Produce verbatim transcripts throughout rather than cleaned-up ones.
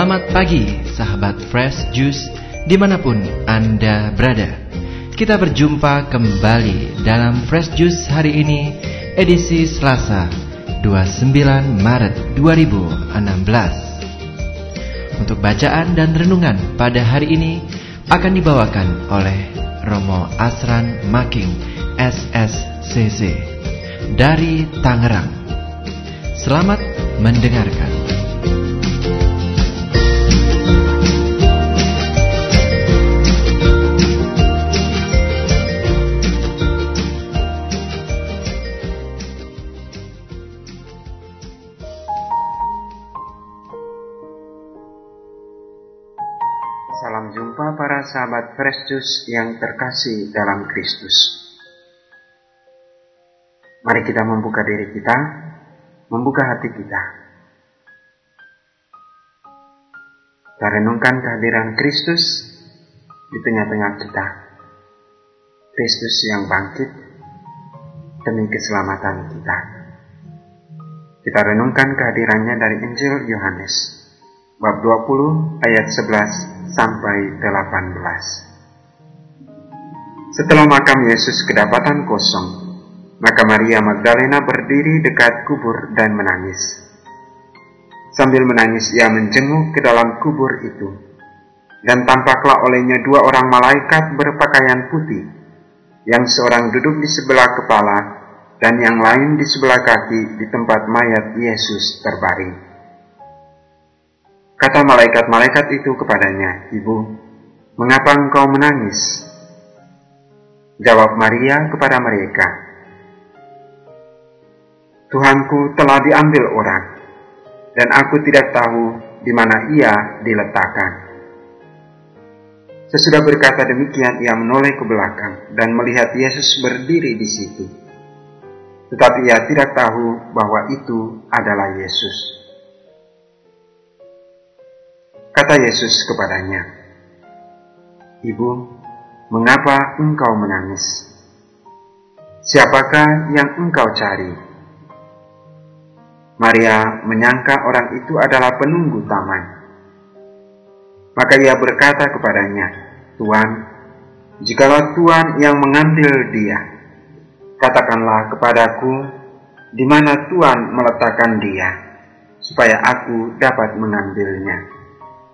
Selamat pagi, sahabat Fresh Juice, dimanapun Anda berada. Kita berjumpa kembali dalam Fresh Juice hari ini, edisi Selasa, dua puluh sembilan Maret dua ribu enam belas. Untuk bacaan dan renungan pada hari ini akan dibawakan oleh Romo Asran Making S S C C dari Tangerang. Selamat mendengarkan. Salam jumpa para sahabat Fresh Juice yang terkasih dalam Kristus. Mari kita membuka diri kita, membuka hati kita. Kita renungkan kehadiran Kristus di tengah-tengah kita. Kristus yang bangkit demi keselamatan kita. Kita renungkan kehadirannya dari Injil Yohanes, bab dua puluh ayat sebelas sampai delapan belas. Setelah makam Yesus kedapatan kosong, maka Maria Magdalena berdiri dekat kubur dan menangis. Sambil menangis ia menjenguk ke dalam kubur itu, dan tampaklah olehnya dua orang malaikat berpakaian putih, yang seorang duduk di sebelah kepala dan yang lain di sebelah kaki di tempat mayat Yesus terbaring. Kata malaikat-malaikat itu kepadanya, "Ibu, mengapa engkau menangis?" Jawab Maria kepada mereka, "Tuhanku telah diambil orang, dan aku tidak tahu di mana ia diletakkan." Sesudah berkata demikian, ia menoleh ke belakang dan melihat Yesus berdiri di situ. Tetapi ia tidak tahu bahwa itu adalah Yesus. Kata Yesus kepadanya, "Ibu, mengapa engkau menangis? Siapakah yang engkau cari?" Maria menyangka orang itu adalah penunggu taman. Maka ia berkata kepadanya, "Tuan, jikalau Tuan yang mengambil dia, katakanlah kepadaku di mana Tuan meletakkan dia, supaya aku dapat mengambilnya."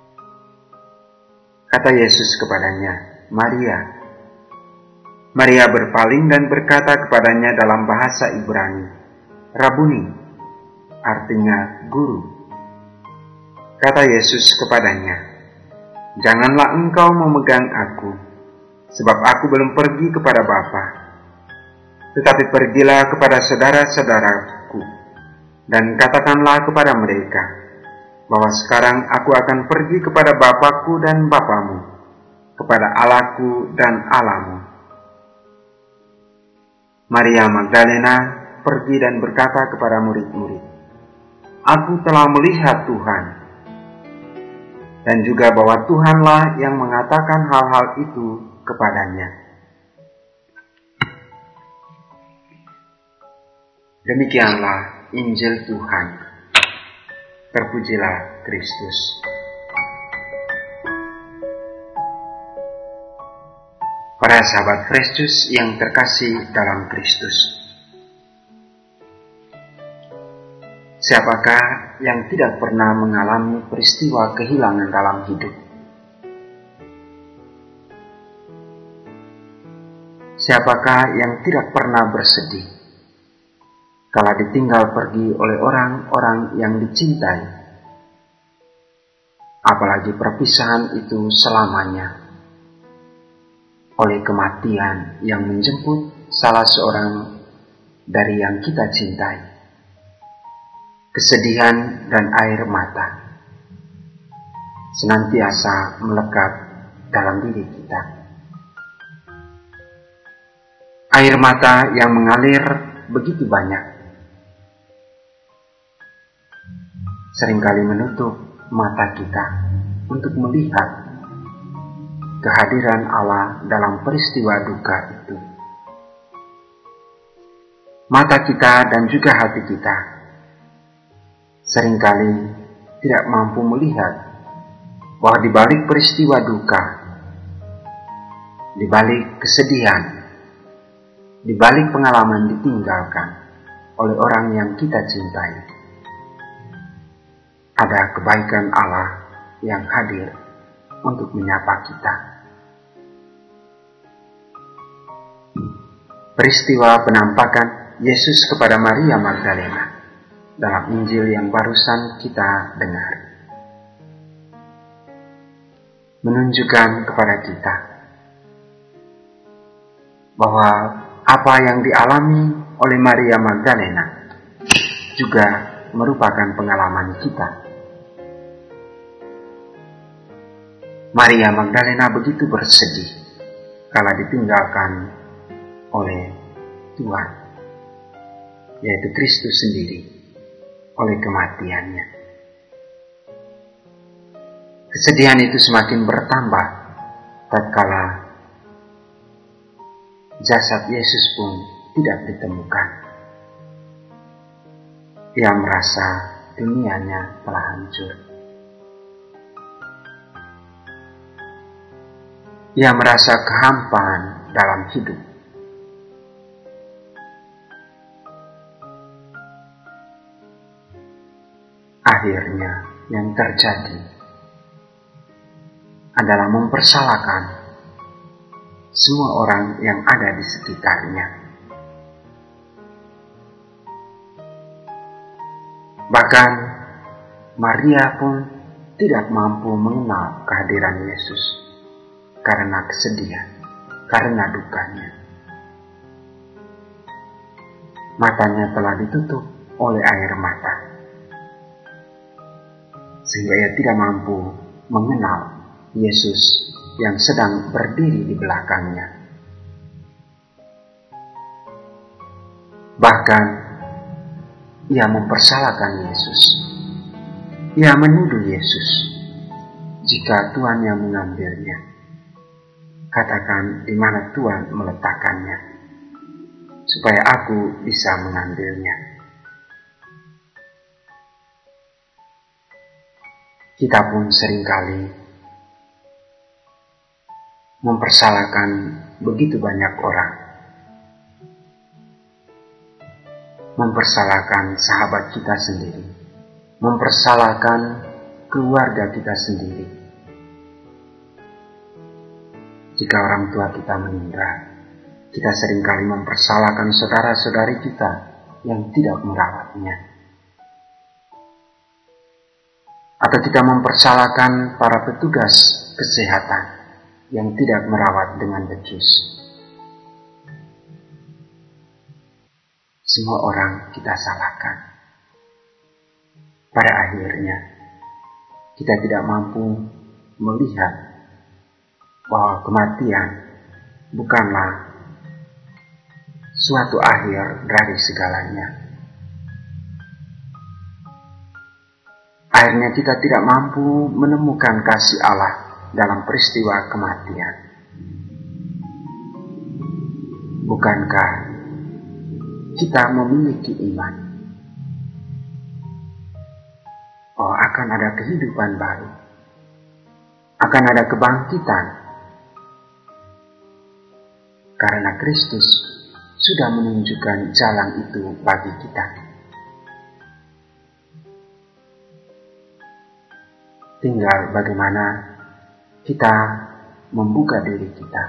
Kata Yesus kepadanya, "Maria." Maria berpaling dan berkata kepadanya dalam bahasa Ibrani, "Rabuni," artinya guru. Kata Yesus kepadanya, "Janganlah engkau memegang aku, sebab aku belum pergi kepada Bapa. Tetapi pergilah kepada saudara-saudaraku, dan katakanlah kepada mereka, bahwa sekarang aku akan pergi kepada Bapakku dan Bapamu, kepada Allahku dan Allahmu." Maria Magdalena pergi dan berkata kepada murid-murid, "Aku telah melihat Tuhan," dan juga bahwa Tuhanlah yang mengatakan hal-hal itu kepadanya. Demikianlah Injil Tuhan. Terpujilah Kristus. Para sahabat Fresh Juice yang terkasih dalam Kristus, siapakah yang tidak pernah mengalami peristiwa kehilangan dalam hidup? Siapakah yang tidak pernah bersedih kala ditinggal pergi oleh orang-orang yang dicintai, apalagi perpisahan itu selamanya, oleh kematian yang menjemput salah seorang dari yang kita cintai. Kesedihan dan air mata senantiasa melekat dalam diri kita. Air mata yang mengalir begitu banyak, seringkali menutup mata kita untuk melihat kehadiran Allah dalam peristiwa duka itu. Mata kita dan juga hati kita seringkali tidak mampu melihat bahwa di balik peristiwa duka, di balik kesedihan, di balik pengalaman ditinggalkan oleh orang yang kita cintai, ada kebaikan Allah yang hadir untuk menyapa kita. Peristiwa penampakan Yesus kepada Maria Magdalena dalam Injil yang barusan kita dengar menunjukkan kepada kita bahwa apa yang dialami oleh Maria Magdalena juga merupakan pengalaman kita. Maria Magdalena begitu bersedih kala ditinggalkan oleh Tuhan, yaitu Kristus sendiri, oleh kematiannya. Kesedihan itu semakin bertambah tatkala jasad Yesus pun tidak ditemukan. Ia merasa dunianya telah hancur. Ia merasa kehampaan dalam hidup. Akhirnya yang terjadi adalah mempersalahkan semua orang yang ada di sekitarnya. Bahkan Maria pun tidak mampu mengenal kehadiran Yesus karena kesedihan, karena dukanya. Matanya telah ditutup oleh air mata, sehingga ia tidak mampu mengenal Yesus yang sedang berdiri di belakangnya. Bahkan ia mempersalahkan Yesus. Ia menuduh Yesus, jika Tuhan yang mengambilnya, katakan di mana Tuhan meletakkannya, supaya aku bisa mengambilnya. Kita pun seringkali mempersalahkan begitu banyak orang, mempersalahkan sahabat kita sendiri, mempersalahkan keluarga kita sendiri. Jika orang tua kita meninggal, kita seringkali mempersalahkan saudara-saudari kita yang tidak merawatnya. Atau kita mempersalahkan para petugas kesehatan yang tidak merawat dengan becus. Semua orang kita salahkan. Pada akhirnya, kita tidak mampu melihat bahwa kematian bukanlah suatu akhir dari segalanya. Akhirnya kita tidak mampu menemukan kasih Allah dalam peristiwa kematian. Bukankah kita memiliki iman bahwa akan ada kehidupan baru, akan ada kebangkitan, karena Kristus sudah menunjukkan jalan itu bagi kita. Tinggal bagaimana kita membuka diri kita,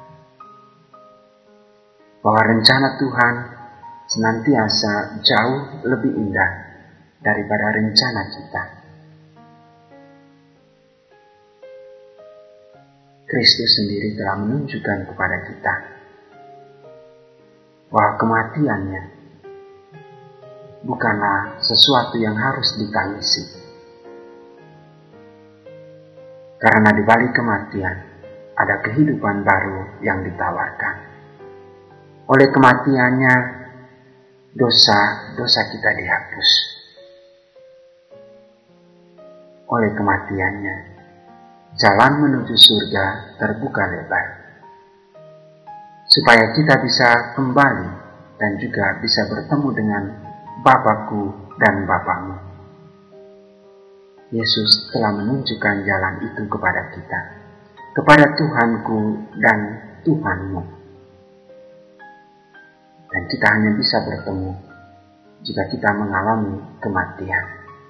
bahwa rencana Tuhan senantiasa jauh lebih indah daripada rencana kita. Kristus sendiri telah menunjukkan kepada kita bahwa kematiannya bukanlah sesuatu yang harus ditangisi. Karena di balik kematian ada kehidupan baru yang ditawarkan. Oleh kematiannya, dosa-dosa kita dihapus. Oleh kematiannya, jalan menuju surga terbuka lebar, supaya kita bisa kembali dan juga bisa bertemu dengan Bapakku dan Bapamu. Yesus telah menunjukkan jalan itu kepada kita, kepada Tuhanku dan Tuhanmu. Dan kita hanya bisa bertemu jika kita mengalami kematian.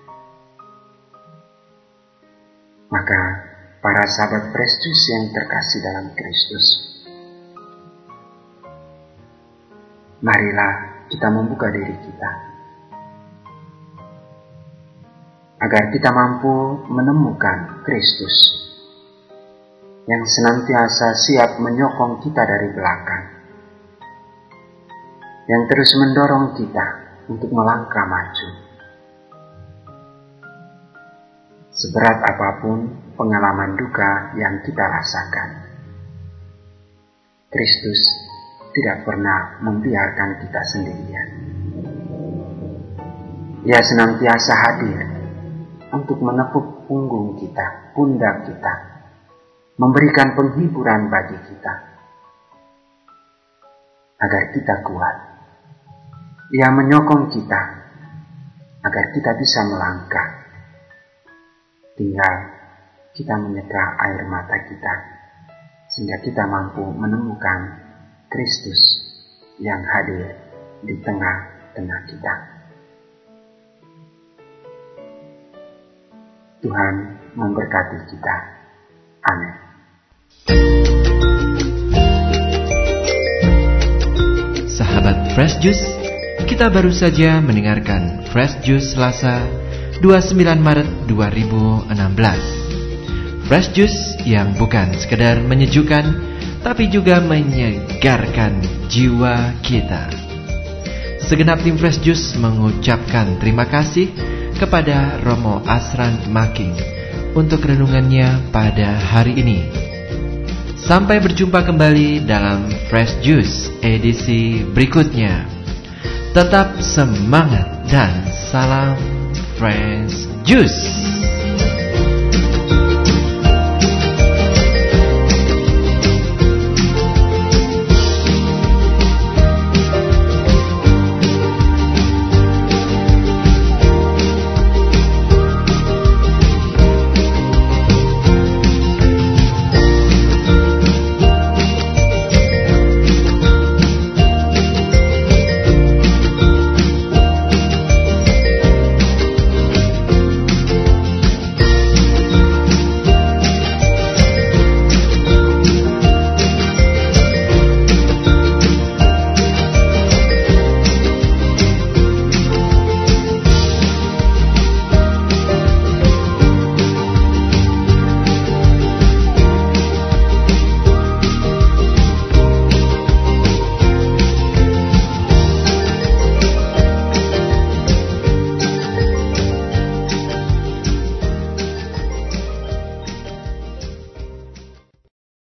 Maka para sahabat Fresh Juice yang terkasih dalam Kristus, marilah kita membuka diri kita agar kita mampu menemukan Kristus yang senantiasa siap menyokong kita dari belakang, yang terus mendorong kita untuk melangkah maju. Seberat apapun pengalaman duka yang kita rasakan, Kristus tidak pernah membiarkan kita sendirian. Ia senantiasa hadir untuk menepuk punggung kita, pundak kita, memberikan penghiburan bagi kita, agar kita kuat. Ia menyokong kita agar kita bisa melangkah. Tinggal kita menyeka air mata kita, sehingga kita mampu menemukan Kristus yang hadir di tengah-tengah kita. Tuhan memberkati kita. Amin. Sahabat Fresh Juice, kita baru saja mendengarkan Fresh Juice Selasa dua puluh sembilan Maret dua ribu enam belas. Fresh Juice yang bukan sekedar menyejukkan, tapi juga menyegarkan jiwa kita. Segenap tim Fresh Juice mengucapkan terima kasih kepada Romo Asran Making untuk renungannya pada hari ini. Sampai berjumpa kembali dalam Fresh Juice edisi berikutnya. Tetap semangat dan salam Fresh Juice.